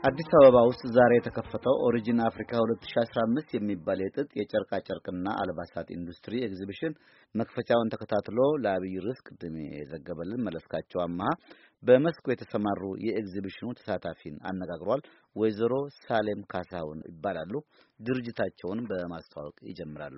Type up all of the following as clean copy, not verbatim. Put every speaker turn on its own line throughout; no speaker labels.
አዲስ አበባ ውስጥ ዛሬ የተከፈተው ኦሪጂን አፍሪካ 2015 የሚባል የጥጥ የጨርቃ ጨርቅና አልባሳት ኢንዱስትሪ ኤግዚቢሽን መክፈቻውን ተከታትሎ ለአብይ ርዕስ ቅድም የዘገበልን መለስካቸው አማሃ በመስኩ የተሰማሩ የኤግዚቢሽኑ ተሳታፊን አነጋግሯል። ወይዘሮ ሳሌም ካሳሁን ይባላሉ። ድርጅታቸውን በማስተዋወቅ ይጀምራሉ።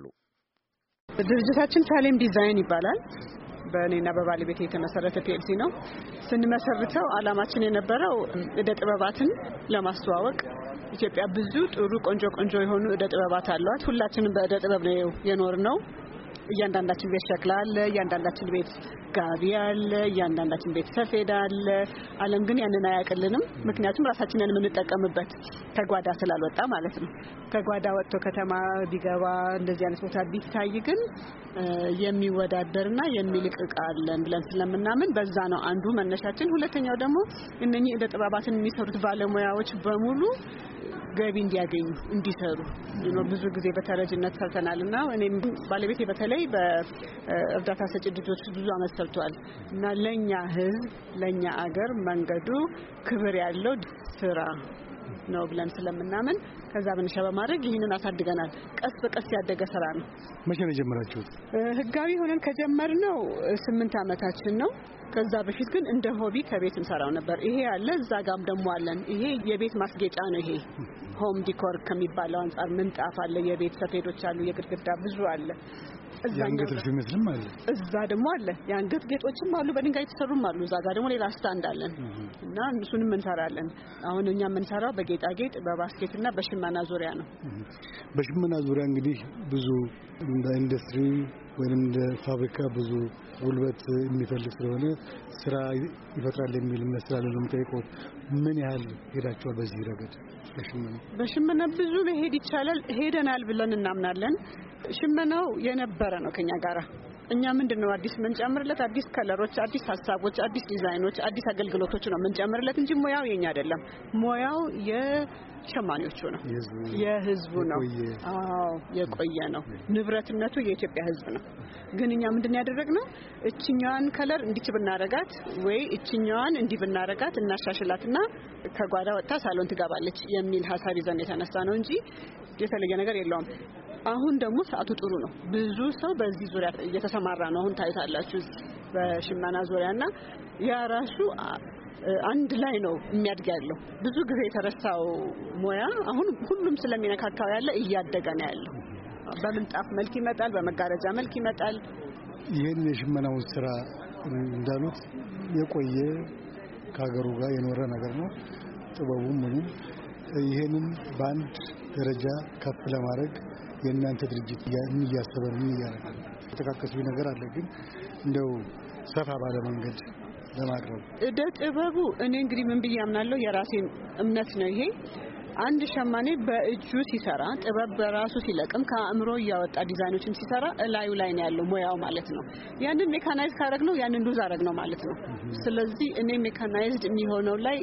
ድርጅታችን ሳሌም ዲዛይን ይባላል። በእኔና በባለቤቴ የተመሰረተ ፒኤልሲ ነው። ስንመሰርተው አላማችን የነበረው እደ ጥበባትን ለማስተዋወቅ ኢትዮጵያ ብዙ ጥሩ ቆንጆ የሆኑ እደ ጥበባት አሏት። ሁላችንም በእደ ጥበብ ነው የኖርነው። እያንዳንዳችን ቤት ሸክላ አለ፣ እያንዳንዳችን ቤት ጋቢ አለ፣ እያንዳንዳችን ቤት ሰፌድ አለ። ዓለም ግን ያንን አያውቅልንም። ምክንያቱም ራሳችንን የምንጠቀምበት ከጓዳ ስላልወጣ ማለት ነው። ከጓዳ ወጥቶ ከተማ ቢገባ እንደዚህ አይነት ቦታ ቢታይ ግን የሚወዳደርና የሚልቅ ዕቃ አለን ብለን ስለምናምን በዛ ነው አንዱ መነሻችን። ሁለተኛው ደግሞ እነኚህ እደ ጥበባትን የሚሰሩት ባለሙያዎች በሙሉ ገቢ እንዲያገኙ እንዲሰሩ ብዙ ጊዜ በተረጅነት ሰርተናልና እኔም ባለቤቴ በተለይ በእርዳታ ሰጪ ድርጅቶች ብዙ አመት ሰርቷል እና ለኛ ህዝብ ለኛ አገር መንገዱ ክብር ያለው ስራ ነው ብለን ስለምናምን ከዛ በነሻ በማድረግ ይሄንን አሳድገናል። ቀስ በቀስ ያደገ ስራ ነው።
መቼ ነው የጀመራችሁት?
ህጋዊ ሆነን ከጀመርነው 8 አመታችን ነው። ከዛ በፊት ግን እንደ ሆቢ ከቤት እንሰራው ነበር። ይሄ አለ እዛ ጋም ደግሞ አለን። ይሄ የቤት ማስጌጫ ነው። ይሄ ሆም ዲኮር ከሚባለው አንፃር ምንጣፍ አለ፣ የቤት ሰፌዶች አሉ፣ የግድግዳ ብዙ አለ።
የአንገት ልብስ ይመስልም አለ።
እዛ ደግሞ አለ የአንገት ጌጦችም አሉ፣ በድንጋይ የተሰሩም አሉ። እዛ ጋር ደግሞ ሌላ ስታንድ አለን እና እሱንም እንሰራለን። አሁን እኛ የምንሰራው በጌጣጌጥ በባስኬትና በሽመና ዙሪያ ነው።
በሽመና ዙሪያ እንግዲህ ብዙ እንደ ኢንዱስትሪ ወይንም እንደ ፋብሪካ ብዙ ጉልበት የሚፈልግ ስለሆነ ስራ ይፈጥራል የሚል መስላለ ነው የምጠይቀው። ምን ያህል ሄዳችኋል በዚህ ረገድ?
በሽመና ብዙ መሄድ ይቻላል፣ ሄደናል ብለን እናምናለን። ሽመናው የነበረ ነው ከኛ ጋራ። እኛ ምንድነው አዲስ መንጨምርለት አዲስ ከለሮች፣ አዲስ ሀሳቦች፣ አዲስ ዲዛይኖች፣ አዲስ አገልግሎቶች ነው መንጨምርለት እንጂ ሙያው የኛ አይደለም። ሙያው የሸማኔዎቹ ነው፣ የህዝቡ ነው። አዎ የቆየ ነው። ንብረትነቱ የኢትዮጵያ ህዝብ ነው። ግን እኛ ምንድነው ያደረግነው? እቺኛዋን ከለር እንዲች ብናረጋት ወይ እቺኛዋን እንዲህ ብናረጋት እናሻሽላትና ከጓዳ ወጣ ሳሎን ትገባለች የሚል ሐሳብ ይዘን የተነሳ ነው እንጂ የተለየ ነገር የለውም። አሁን ደግሞ ሰዓቱ ጥሩ ነው። ብዙ ሰው በዚህ ዙሪያ እየተሰማራ ነው። አሁን ታይታላችሁ በሽመና ዙሪያና ያ ራሱ አንድ ላይ ነው የሚያድግ ያለው። ብዙ ጊዜ የተረሳው ሙያ አሁን ሁሉም ስለሚነካካው ያለ እያደገ ነው ያለው። በምንጣፍ መልክ ይመጣል፣ በመጋረጃ መልክ ይመጣል።
ይሄን የሽመናው ስራ እንዳሉት የቆየ ከሀገሩ ጋር የኖረ ነገር ነው። ጥበቡም ምኑም ይሄንን በአንድ ደረጃ ከፍ ለማድረግ የእናንተ ድርጅት እያሰበን እያደረገ ተካከሱ ነገር አለ። ግን እንደው ሰፋ ባለ መንገድ ለማቅረብ
እደ ጥበቡ እኔ እንግዲህ ምን ብዬ አምናለሁ፣ የራሴ እምነት ነው ይሄ። አንድ ሸማኔ በእጁ ሲሰራ ጥበብ በራሱ ሲለቅም ከአእምሮ ያወጣ ዲዛይኖችን ሲሰራ ላዩ ላይ ነው ያለው ሙያው ማለት ነው። ያንን ሜካናይዝ ካረግነው ያንን ሉዝ አረግነው ማለት ነው። ስለዚህ እኔ ሜካናይዝድ የሚሆነው ላይ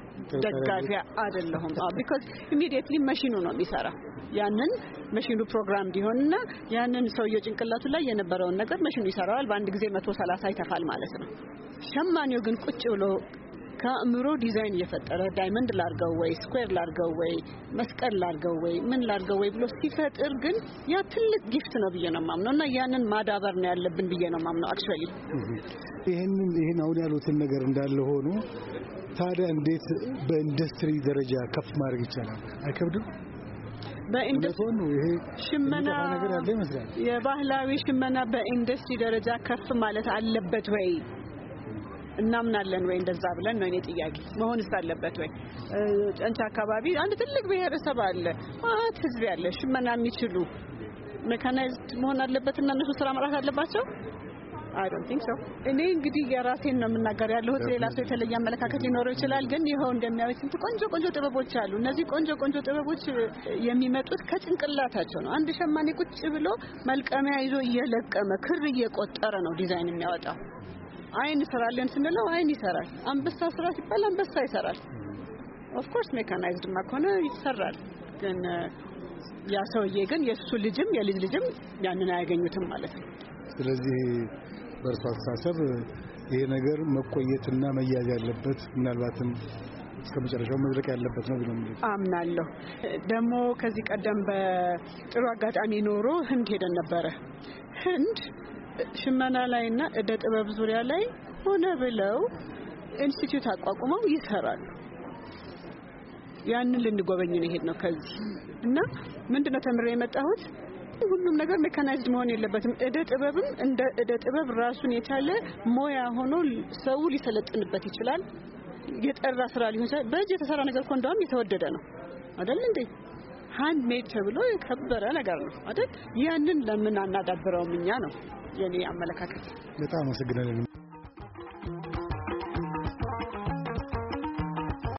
ደጋፊ አይደለሁም። ቢኮዝ ኢሚዲየትሊ ማሽኑ ነው የሚሰራ። ያንን ማሽኑ ፕሮግራም ዲሆንና ያንን ሰውየው ጭንቅላቱ ላይ የነበረውን ነገር ማሽኑ ይሰራዋል። በአንድ ጊዜ 130 ይተፋል ማለት ነው። ሸማኔው ግን ቁጭ ብሎ ከአእምሮ ዲዛይን እየፈጠረ ዳይመንድ ላርገው ወይ ስኩዌር ላርገው ወይ መስቀል ላርገው ወይ ምን ላርገው ወይ ብሎ ሲፈጥር ግን ያ ትልቅ ጊፍት ነው ብዬ ነው የማምነውና ያንን ማዳበር ነው ያለብን ብዬ ነው የማምነው። አክቹአሊ
ይሄን አሁን ያሉትን ነገር እንዳለ ሆኖ ታዲያ እንዴት በኢንዱስትሪ ደረጃ ከፍ ማድረግ ይቻላል? አይከብድም?
በኢንዱስትሪ
ይሄ
ሽመና
ነገር አለ ይመስላል።
የባህላዊ ሽመና በኢንዱስትሪ ደረጃ ከፍ ማለት አለበት ወይ እናምናለን ወይ? እንደዛ ብለን ነው እኔ ጥያቄ። መሆንስ አለበት ወይ? ጨንቻ አካባቢ አንድ ትልቅ ብሔረሰብ አለ፣ ማለት ህዝብ ያለ ሽመና የሚችሉ ሜካናይዝድ መሆን አለበትና እነሱ ስራ መራት አለባቸው። I don't think so። እኔ እንግዲህ የራሴን ነው የምናገር ያለሁት። ሌላ ሰው የተለየ አመለካከት ሊኖረው ይችላል። ግን ይሄው እንደሚያዩት ቆንጆ ጥበቦች አሉ። እነዚህ ቆንጆ ጥበቦች የሚመጡት ከጭንቅላታቸው ነው። አንድ ሸማኔ ቁጭ ብሎ መልቀሚያ ይዞ እየለቀመ ክር እየቆጠረ ነው ዲዛይን የሚያወጣው። አይን ስራለን ስንለው አይን ይሰራል። አንበሳ ስራ ሲባል አንበሳ ይሰራል። ኦፍ ኮርስ ሜካናይዝድ ማኮነ ይሰራል። ግን ያ ሰውዬ ግን የሱ ልጅም የልጅ ልጅም ያንን አያገኙትም ማለት ነው።
ስለዚህ በእርሱ አስተሳሰብ ይሄ ነገር መቆየትና መያዝ ያለበት ምናልባትም እስከመጨረሻው መድረቅ ያለበት ነው ብለው
አምናለሁ። ደግሞ ከዚህ ቀደም በጥሩ አጋጣሚ ኖሮ ህንድ ሄደን ነበረ። ህንድ ሽመና ላይና እደ ጥበብ ዙሪያ ላይ ሆነ ብለው ኢንስቲትዩት አቋቁመው ይሰራሉ። ያንን ልንጎበኝ ነው ሄድነው ከዚህ እና ምንድነው ተምሬ የመጣሁት ሁሉም ነገር ሜካናይዝድ መሆን የለበትም። እደ ጥበብም እንደ እደ ጥበብ ራሱን የቻለ ሞያ ሆኖ ሰው ሊሰለጥንበት ይችላል። የጠራ ስራ ሊሆን ይችላል። በእጅ የተሰራ ነገር እኮ እንደውም የተወደደ ነው አይደል እንዴ? ሃንድ ሜድ ተብሎ የከበረ ነገር ነው አይደል? ያንን ለምን አናዳብረውም እኛ ነው የኔ አመለካከት።
በጣም አመሰግናለሁ።